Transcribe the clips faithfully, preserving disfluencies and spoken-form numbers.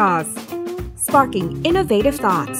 Sauce Sparking Innovative Thoughts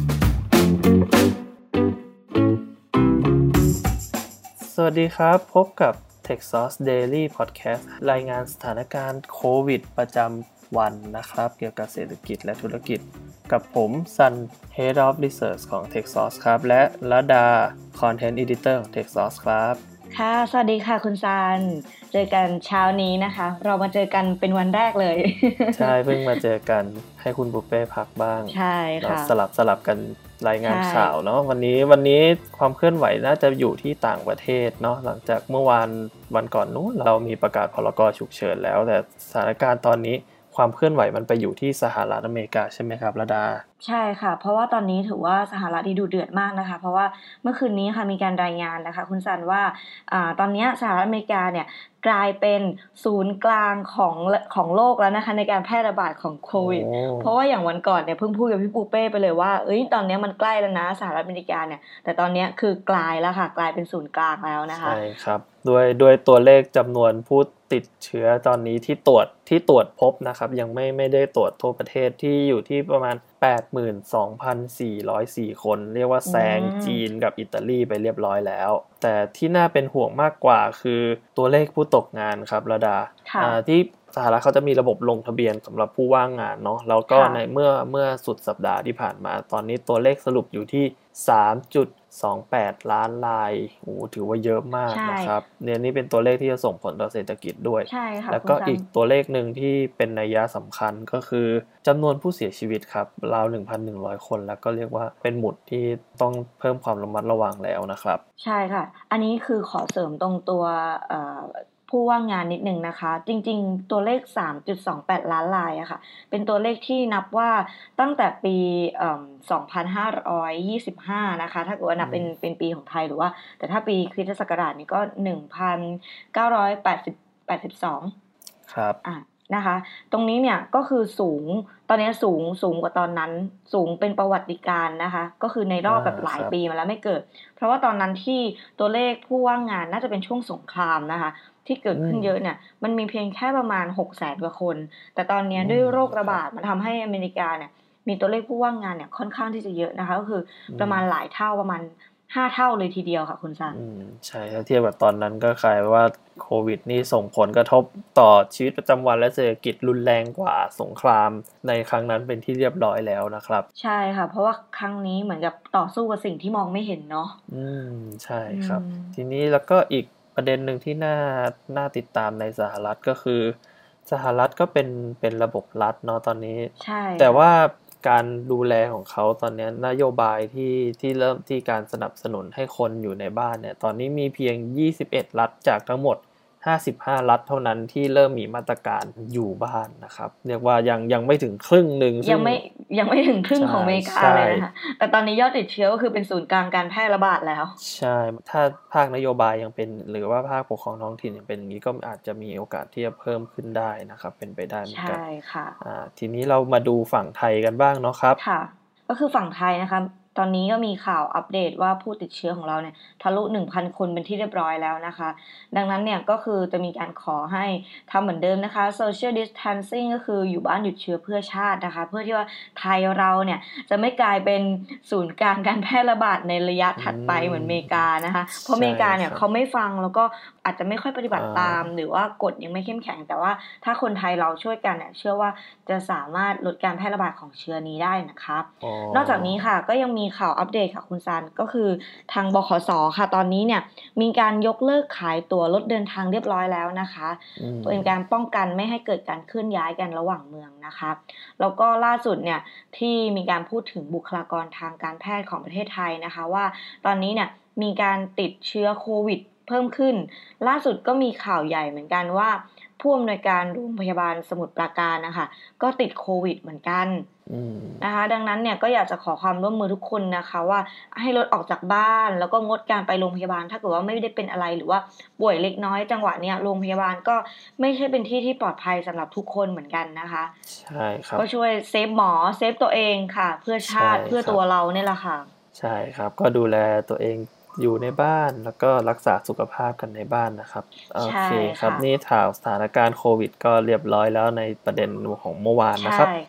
สวัสดีครับพบกับ Tech Sauce Daily Podcast รายงานสถานการณ์โควิดประจำวันนะครับเกี่ยวกับเศรษฐกิจและธุรกิจกับผมซัน Head of Research ของ Tech Sauce ครับและระดา Content Editor ของ Tech Sauce ครับค่ะสวัสดีค่ะคุณซันเจอกันเช้านี้นะคะเรามาเจอกันเป็นวันแรกเลยใช่เพิ่งมาเจอกันให้คุณบุฟเป้พักบ้างใช่ค่ะสลับสลับกันรายงานข่าวเนาะวันนี้วันนี้ความเคลื่อนไหวน่าจะอยู่ที่ต่างประเทศเนาะหลังจากเมื่อวานวันก่อนนู้นเรามีประกาศพรกฉุกเฉินแล้วแต่สถานการณ์ตอนนี้ความเคลื่อนไหวมันไปอยู่ที่สหรัฐอเมริกาใช่ไหมครับระดาใช่ค่ะเพราะว่าตอนนี้ถือว่าสหรัฐนี่ดุเดือดมากนะคะเพราะว่าเมื่อคืนนี้ค่ะมีการรายงานนะคะคุณซันว่าอ่าตอนนี้สหรัฐอเมริกาเนี่ยกลายเป็นศูนย์กลางของของโลกแล้วนะคะในการแพร่ระบาดของโควิดเพราะว่าอย่างวันก่อนเนี่ยเพิ่งพูดกับพี่ปูเป้ไปเลยว่าเอ้ยตอนนี้มันใกล้แล้วนะสหรัฐอเมริกาเนี่ยแต่ตอนนี้คือกลายแล้วค่ะกลายเป็นศูนย์กลางแล้วนะคะใช่ครับด้วยด้วยตัวเลขจำนวนผู้ติดเชื้อตอนนี้ที่ตรวจที่ตรวจพบนะครับยังไม่ไม่ได้ตรวจทั่วประเทศที่อยู่ที่ประมาณ แปดหมื่นสองพันสี่ร้อยสี่ คนเรียกว่าแซงจีนกับอิตาลีไปเรียบร้อยแล้วแต่ที่น่าเป็นห่วงมากกว่าคือตัวเลขผู้ตกงานครับระดาที่สหรัฐเขาจะมีระบบลงทะเบียนสำหรับผู้ว่างงานเนาะแล้วก็ในเมื่อเมื่อสุดสัปดาห์ที่ผ่านมาตอนนี้ตัวเลขสรุปอยู่ที่ สามจุดสองแปด ล้านรายโอ้ถือว่าเยอะมากนะครับเนี่ยนี่เป็นตัวเลขที่จะส่งผลต่อเศรษฐกิจด้วยแล้วก็อีกตัวเลขนึงที่เป็นนัยยะสำคัญก็คือจำนวนผู้เสียชีวิตครับราว หนึ่งพันหนึ่งร้อย คนแล้วก็เรียกว่าเป็นหมุดที่ต้องเพิ่มความระมัดระวังแล้วนะครับใช่ค่ะอันนี้คือขอเสริมตรงตัวเอ่อผู้ว่างงานนิดนึงนะคะจริงๆตัวเลข สามจุดสองแปด ล้านรายอะค่ะเป็นตัวเลขที่นับว่าตั้งแต่ปีเอ่อสองพันห้าร้อยยี่สิบห้านะคะถ้าเกิดว่านับเป็นเป็นปีของไทยหรือว่าแต่ถ้าปีคริสตศักราชนี่ก็ หนึ่งพันเก้าร้อยแปดสิบสองครับอ่ะนะคะตรงนี้เนี่ยก็คือสูงตอนนี้สูงสูงกว่าตอนนั้นสูงเป็นประวัติการณ์นะคะก็คือในรอบแบบหลายปีมาแล้วไม่เกิดเพราะว่าตอนนั้นที่ตัวเลขผู้ว่างงานน่าจะเป็นช่วงสงครามนะคะที่เกิดขึ้นเยอะเนี่ยมันมีเพียงแค่ประมาณ หกแสน กว่าคนแต่ตอนนี้ด้วยโรคระบาดมันทำให้อเมริกาเนี่ยมีตัวเลขผู้ว่างงานเนี่ยค่อนข้างที่จะเยอะนะคะก็คือประมาณหลายเท่าประมาณห้าเท่าเลยทีเดียวค่ะคุณซันอืมใช่ถ้าเทียบกับตอนนั้นก็คล้ายว่าโควิดนี่ส่งผลกระทบต่อชีวิตประจำวันและเศรษฐกิจรุนแรงกว่าสงครามในครั้งนั้นเป็นที่เรียบร้อยแล้วนะครับใช่ค่ะเพราะว่าครั้งนี้เหมือนกับต่อสู้กับสิ่งที่มองไม่เห็นเนาะอืมใช่ครับทีนี้แล้วก็อีกประเด็นหนึ่งที่น่าน่าติดตามในสหรัฐก็คือสหรัฐก็เป็นเป็นระบบรัฐเนาะตอนนี้ใช่แต่ว่าการดูแลของเขาตอนนี้นโยบายที่ที่เริ่มที่การสนับสนุนให้คนอยู่ในบ้านเนี่ยตอนนี้มีเพียงยี่สิบเอ็ดรัฐจากทั้งหมดห้าสิบห้ารัฐเท่านั้นที่เริ่มมีมาตรการอยู่บ้านนะครับเรียกว่ายังยังไม่ถึงครึ่งนึงยังไม่ยังไม่ถึงครึ่งของอเมริกาเลยนะคะแต่ตอนนี้ยอดติดเชื้อก็คือเป็นศูนย์กลางการแพร่ระบาดแล้วใช่ถ้าภาคนโยบายยังเป็นหรือว่าภาคปกครองท้องถิ่นยังเป็นอย่างนี้ก็อาจจะมีโอกาสที่จะเพิ่มขึ้นได้นะครับเป็นไปได้เหมือนกันใช่ค่ะอ่าทีนี้เรามาดูฝั่งไทยกันบ้างเนาะครับค่ะก็คือฝั่งไทยนะคะตอนนี้ก็มีข่าวอัปเดตว่าผู้ติดเชื้อของเราเนี่ยทะลุ หนึ่งพัน คนเป็นที่เรียบร้อยแล้วนะคะดังนั้นเนี่ยก็คือจะมีการขอให้ทำเหมือนเดิมนะคะ social distancing ก็คืออยู่บ้านหยุดเชื้อเพื่อชาตินะคะเพื่อที่ว่าไทยเราเนี่ยจะไม่กลายเป็นศูนย์กลางการแพร่ระบาดในระยะถัดไปเหมือนอเมริกานะคะเพราะอเมริกาเนี่ยเขาไม่ฟังแล้วก็อาจจะไม่ค่อยปฏิบัติตามหรือว่ากฎยังไม่เข้มแข็งแต่ว่าถ้าคนไทยเราช่วยกันเนี่ยเชื่อว่าจะสามารถลดการแพร่ระบาดของเชื้อนี้ได้นะคะนอกจากนี้ค่ะก็ยังมีข่าวอัปเดตค่ะคุณซันก็คือทางบขส.ค่ะตอนนี้เนี่ยมีการยกเลิกขายตั๋วรถเดินทางเรียบร้อยแล้วนะคะเป็นการป้องกันไม่ให้เกิดการเคลื่อนย้ายกันระหว่างเมืองนะคะแล้วก็ล่าสุดเนี่ยที่มีการพูดถึงบุคลากรทางการแพทย์ของประเทศไทยนะคะว่าตอนนี้เนี่ยมีการติดเชื้อโควิดเพิ่มขึ้นล่าสุดก็มีข่าวใหญ่เหมือนกันว่าผู้อำนวยการโรงพยาบาลสมุทรปราการนะคะก็ติดโควิดเหมือนกันนะคะดังนั้นเนี่ยก็อยากจะขอความร่วมมือทุกคนนะคะว่าให้ลดออกจากบ้านแล้วก็งดการไปโรงพยาบาลถ้าเกิดว่าไม่ได้เป็นอะไรหรือว่าป่วยเล็กน้อยจังหวะเนี้ยโรงพยาบาลก็ไม่ใช่เป็นที่ที่ปลอดภัยสำหรับทุกคนเหมือนกันนะคะใช่ครับก็ช่วยเซฟหมอเซฟตัวเองค่ะเพื่อชาติเพื่อตัวเราเนี่ยแหละค่ะใช่ครับก็ดูแลตัวเองอยู่ในบ้านแล้วก็รักษาสุขภาพกันในบ้านนะครับโอเคครับนี่ข่าวสถานการณ์โควิดก็เรียบร้อยแล้วในประเด็นของเมื่อวานนะครับใช่ค่ะ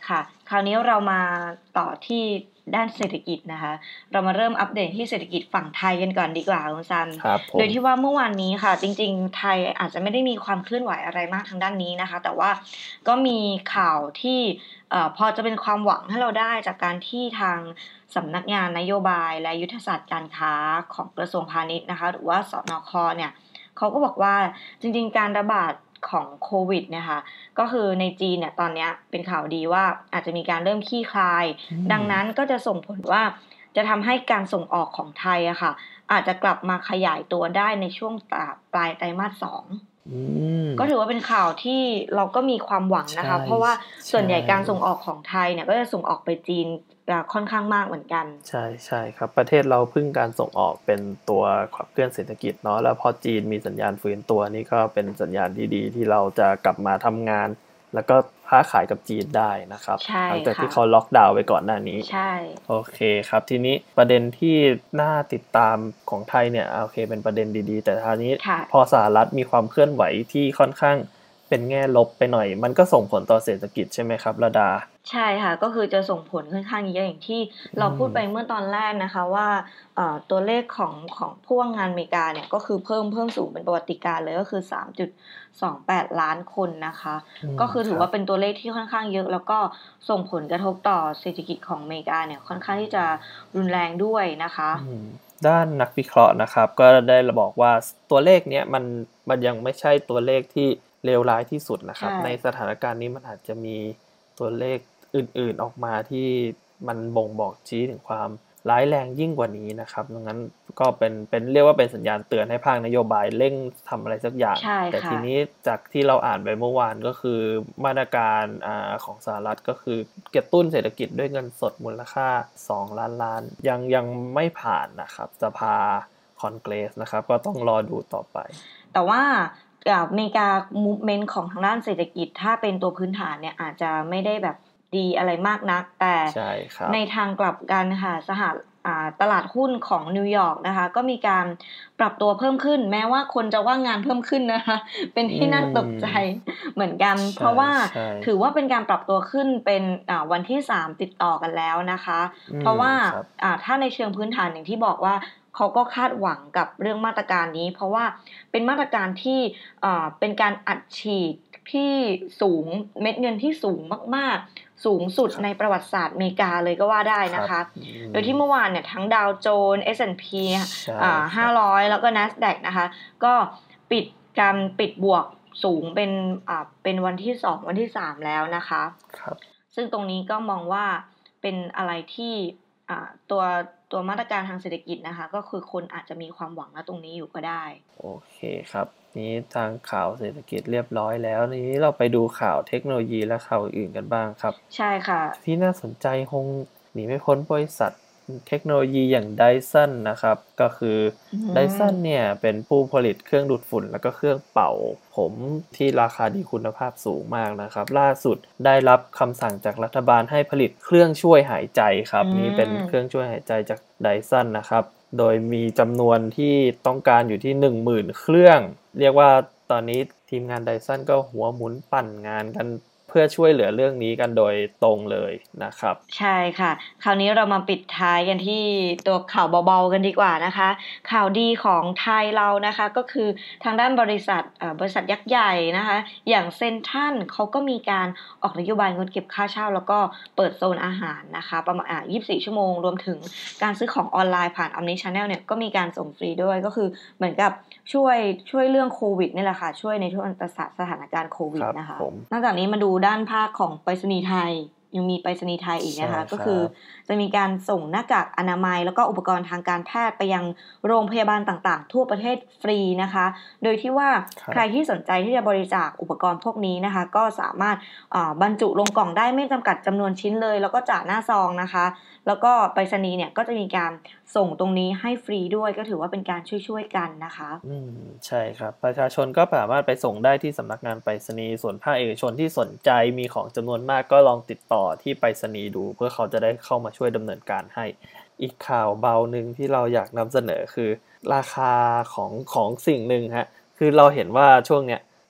คราวนี้เรามาต่อที่ด้านเศรษฐกิจนะคะเรามาเริ่มอัปเดตที่เศรษฐกิจฝั่งไทยกันก่อนดีกว่าคุณซันโดยที่ว่าเมื่อวานนี้ค่ะจริงๆไทยอาจจะไม่ได้มีความเคลื่อนไหวอะไรมากทางด้านนี้นะคะแต่ว่าก็มีข่าวที่เอ่อพอจะเป็นความหวังให้เราได้จากการที่ทางสำนักงานนโยบายและยุทธศาสตร์การค้าของกระทรวงพาณิชย์นะคะหรือว่าสนค.เนี่ยเขาก็บอกว่าจริงๆการระบาดของโควิดเนี่ยค่ะก็คือในจีนเนี่ยตอนนี้เป็นข่าวดีว่าอาจจะมีการเริ่มคลี่คลายดังนั้นก็จะส่งผลว่าจะทำให้การส่งออกของไทยอะค่ะอาจจะกลับมาขยายตัวได้ในช่วงปลายไตรมาสสองก็ถือว่าเป็นข่าวที่เราก็มีความหวังนะคะเพราะว่าส่วนใหญ่การส่งออกของไทยเนี่ยก็จะส่งออกไปจีนค่อนข้างมากเหมือนกันใช่ใช่ครับประเทศเราพึ่งการส่งออกเป็นตัวขับเคลื่อนเศรษฐกิจเนาะแล้วพอจีนมีสัญญาณฟื้นตัวนี่ก็เป็นสัญญาณที่ดีที่เราจะกลับมาทำงานแล้วก็ค้าขายกับจีนได้นะครับหลังจากที่เขาล็อกดาวน์ไปก่อนหน้านี้ใช่โอเคครับทีนี้ประเด็นที่น่าติดตามของไทยเนี่ยโอเคเป็นประเด็นดีๆแต่ทีนี้พอสหรัฐมีความเคลื่อนไหวที่ค่อนข้างเป็นแง่ลบไปหน่อยมันก็ส่งผลต่อเศรษฐกิจใช่ไหมครับระดาใช่ค่ะก็คือจะส่งผลค่อนข้างเยอะอย่างที่เราพูดไปเมื่อตอนแรกนะคะว่าตัวเลขของของผู้ว่างงานอเมริกาเนี่ยก็คือเพิ่มเพิ่มสูงเป็นประวัติการณ์เลยก็คือ สามจุดสองแปด ล้านคนนะคะก็คือถือว่าเป็นตัวเลขที่ค่อนข้างเยอะแล้วก็ส่งผลกระทบต่อเศรษฐกิจของอเมริกาเนี่ยค่อนข้างที่จะรุนแรงด้วยนะคะด้านนักวิเคราะห์นะครับก็ได้บอกว่าตัวเลขเนี้ยมันมันยังไม่ใช่ตัวเลขที่เลวร้ายที่สุดนะครับในสถานการณ์นี้มันอาจจะมีตัวเลขอื่นๆออกมาที่มันบ่งบอกชี้ถึงความร้ายแรงยิ่งกว่านี้นะครับดังนั้นก็เป็นเป็นเรียกว่าเป็นสัญญาณเตือนให้ภาคนโยบายเร่งทำอะไรสักอย่างแต่ทีนี้จากที่เราอ่านไปเมื่อวานก็คือมาตรการอ่าของสหรัฐก็คือกระตุ้นเศรษฐกิจด้วยเงินสดมูลค่าสองล้านล้านยังยังไม่ผ่านนะครับสภาคอนเกรสนะครับก็ต้องรอดูต่อไปแต่ว่าอเมริกา movement ของทางด้านเศรษฐกิจถ้าเป็นตัวพื้นฐานเนี่ยอาจจะไม่ได้แบบดีอะไรมากนักแต่ในทางกลับกันค่ะสหตลาดหุ้นของนิวยอร์กนะคะก็มีการปรับตัวเพิ่มขึ้นแม้ว่าคนจะว่างงานเพิ่มขึ้นนะคะเป็นที่น่าตกใจเหมือนกันเพราะว่าถือว่าเป็นการปรับตัวขึ้นเป็นวันที่สามติดต่อกันแล้วนะคะเพราะว่าถ้าในเชิงพื้นฐานอย่างที่บอกว่าเขาก็คาดหวังกับเรื่องมาตรการนี้เพราะว่าเป็นมาตรการที่เป็นการอัดฉีดที่สูงเม็ดเงินที่สูงมากๆสูงสุดในประวัติศาสตร์อเมริกาเลยก็ว่าได้นะคะโดยที่เมื่อวานเนี่ยทั้งดาวโจนส์ เอส แอนด์ พี อ่าห้าร้อยแล้วก็ NASDAQ นะคะก็ปิดการปิดบวกสูงเป็นอ่าเป็นวันที่สองวันที่สามแล้วนะคะครับซึ่งตรงนี้ก็มองว่าเป็นอะไรที่อ่าตัวตัวมาตรการทางเศรษฐกิจนะคะก็คือคนอาจจะมีความหวังณตรงนี้อยู่ก็ได้โอเคครับนี้ทางข่าวเศรษฐกิจเรียบร้อยแล้วนี้เราไปดูข่าวเทคโนโลยีและข่าวอื่นกันบ้างครับใช่ค่ะที่น่าสนใจคงหนีไม่พ้นบริษัทเทคโนโลยีอย่าง Dyson นะครับก็คือ Dyson เนี่ยเป็นผู้ผลิตเครื่องดูดฝุ่นแล้วก็เครื่องเป่าผมที่ราคาดีคุณภาพสูงมากนะครับล่าสุดได้รับคำสั่งจากรัฐบาลให้ผลิตเครื่องช่วยหายใจครับนี่เป็นเครื่องช่วยหายใจจาก Dyson นะครับโดยมีจำนวนที่ต้องการอยู่ที่ หนึ่งหมื่น เครื่องเรียกว่าตอนนี้ทีมงาน Dyson ก็หัวหมุนปั่นงานกันเพื่อช่วยเหลือเรื่องนี้กันโดยตรงเลยนะครับใช่ค่ะคราวนี้เรามาปิดท้ายกันที่ตัวข่าวเบาๆกันดีกว่านะคะข่าวดีของไทยเรานะคะก็คือทางด้านบริษัทบริษัทยักษ์ใหญ่นะคะอย่างเซ็นทรัลเขาก็มีการออกนโยบายงดเก็บค่าเช่าแล้วก็เปิดโซนอาหารนะคะประมาณยี่สิบสี่ชั่วโมงรวมถึงการซื้อของออนไลน์ผ่าน Omni Channel เนี่ยก็มีการส่งฟรีด้วยก็คือเหมือนกับช่วยช่วยเรื่องโควิดนี่แหละค่ะช่วยในช่วงสถานการณ์โควิดนะคะนอกจากนี้มาดูด้านภาคของไปรษณีย์ไทยยังมีไปรษณีย์ไทยอีกนะคะก็คือจะมีการส่งหน้ากากอนามัยแล้วก็อุปกรณ์ทางการแพทย์ไปยังโรงพยาบาลต่างๆทั่วประเทศฟรีนะคะโดยที่ว่าใครที่สนใจที่จะบริจาคอุปกรณ์พวกนี้นะคะก็สามารถบรรจุลงกล่องได้ไม่จำกัดจำนวนชิ้นเลยแล้วก็จ่าหน้าซองนะคะแล้วก็ไปรษณีย์เนี่ยก็จะมีการส่งตรงนี้ให้ฟรีด้วยก็ถือว่าเป็นการช่วยๆกันนะคะอืมใช่ครับประชาชนก็สามารถไปส่งได้ที่สำนักงานไปรษณีย์ส่วนภาคเอกชนที่สนใจมีของจำนวนมากก็ลองติดต่อที่ไปรษณีย์ดูเพื่อเขาจะได้เข้ามาช่วยดำเนินการให้อีกข่าวเบานึงที่เราอยากนำเสนอคือราคาของของสิ่งหนึ่งฮะคือเราเห็นว่าช่วงเนี้ย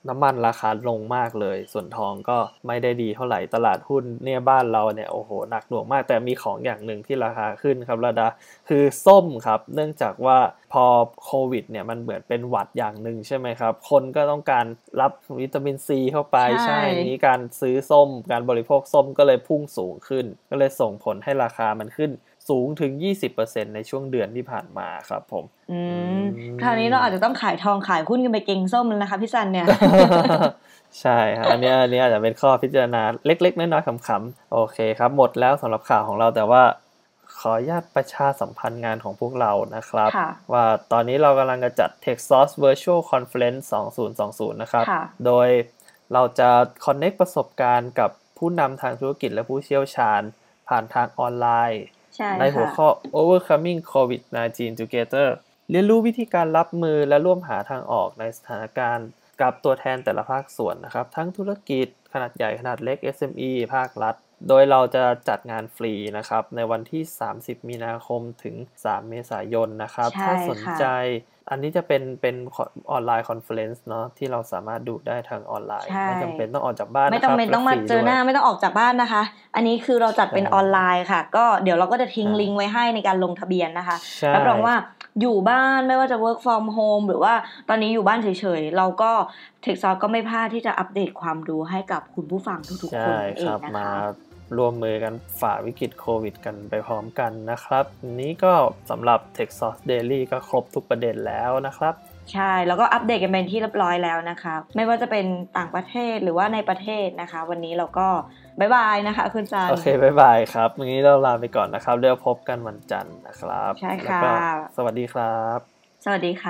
น้ำมันราคาลงมากเลยส่วนทองก็ไม่ได้ดีเท่าไหร่ตลาดหุ้นเนี่ยบ้านเราเนี่ยโอ้โหหนักหน่วงมากแต่มีของอย่างหนึ่งที่ราคาขึ้นครับระดาคือส้มครับเนื่องจากว่าพอโควิดเนี่ยมันเหมือนเป็นหวัดอย่างหนึ่งใช่ไหมครับคนก็ต้องการรับวิตามินซีเข้าไปใช่นี้การซื้อส้มการบริโภคส้มก็เลยพุ่งสูงขึ้นก็เลยส่งผลให้ราคามันขึ้นสูงถึง ยี่สิบเปอร์เซ็นต์ ในช่วงเดือนที่ผ่านมาครับผมอืมคราวนี้เราอาจจะต้องขายทองขายหุ้นกันไปเก็งส้มแล้วนะคะพี่ซันเนี่ยใช่ครับอันนี้อันนี้อาจจะเป็นข้อพิจารณาเล็กๆน้อยๆขำๆโอเคครับหมดแล้วสำหรับข่าวของเราแต่ว่าขออนุญาตประชาสัมพันธ์งานของพวกเรานะครับว่าตอนนี้เรากำลังจะจัด TechSauce Virtual Conference สองพันยี่สิบนะครับโดยเราจะ connect ประสบการณ์กับผู้นำทางธุรกิจและผู้เชี่ยวชาญผ่านทางออนไลน์ใ, ในหัวข้อ Overcoming โควิดสิบเก้า Together เรียนรู้วิธีการรับมือและร่วมหาทางออกในสถานการณ์กับตัวแทนแต่ละภาคส่วนนะครับทั้งธุรกิจขนาดใหญ่ขนาดเล็ก เอส เอ็ม อี ภาครัฐโดยเราจะจัดงานฟรีนะครับในวันที่สามสิบมีนาคมถึงสามเมษายนนะครับถ้าสนใจอันนี้จะเป็นเป็นออนไลน์คอนเฟอเรนซ์เนาะที่เราสามารถดูได้ทางออนไลน์ไม่จำเป็นต้องออกจากบ้านไม่จำเป็นต้องมาเจอหน้าไม่ต้องออกจากบ้านนะคะอันนี้คือเราจัดเป็นออนไลน์ค่ะก็เดี๋ยวเราก็จะทิ้งลิงก์ไว้ให้ในการลงทะเบียนนะคะรับรองว่าอยู่บ้านไม่ว่าจะ work from home หรือว่าตอนนี้อยู่บ้านเฉยๆเราก็ TechSauce ก็ไม่พลาดที่จะอัปเดตความรู้ให้กับคุณผู้ฟังทุกๆคนเองนะคะร่วมมือกันฝ่าวิกฤตโควิดกันไปพร้อมกันนะครับนี้ก็สำหรับ TechSauce Daily ก็ครบทุกประเด็นแล้วนะครับใช่แล้วก็อัปเดตกันเป็นที่เรียบร้อยแล้วนะคะไม่ว่าจะเป็นต่างประเทศหรือว่าในประเทศนะคะวันนี้เราก็บ๊ายบายนะคะคุณจันโอเคบ๊ายบายครับวันนี้เราลาไปก่อนนะครับเดี๋ยวพบกันวันจันทร์นะครับใช่ค่ะสวัสดีครับสวัสดีค่ะ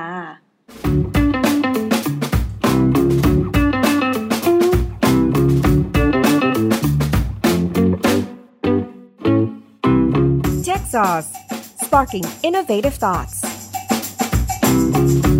TechSauce, sparking innovative thoughts.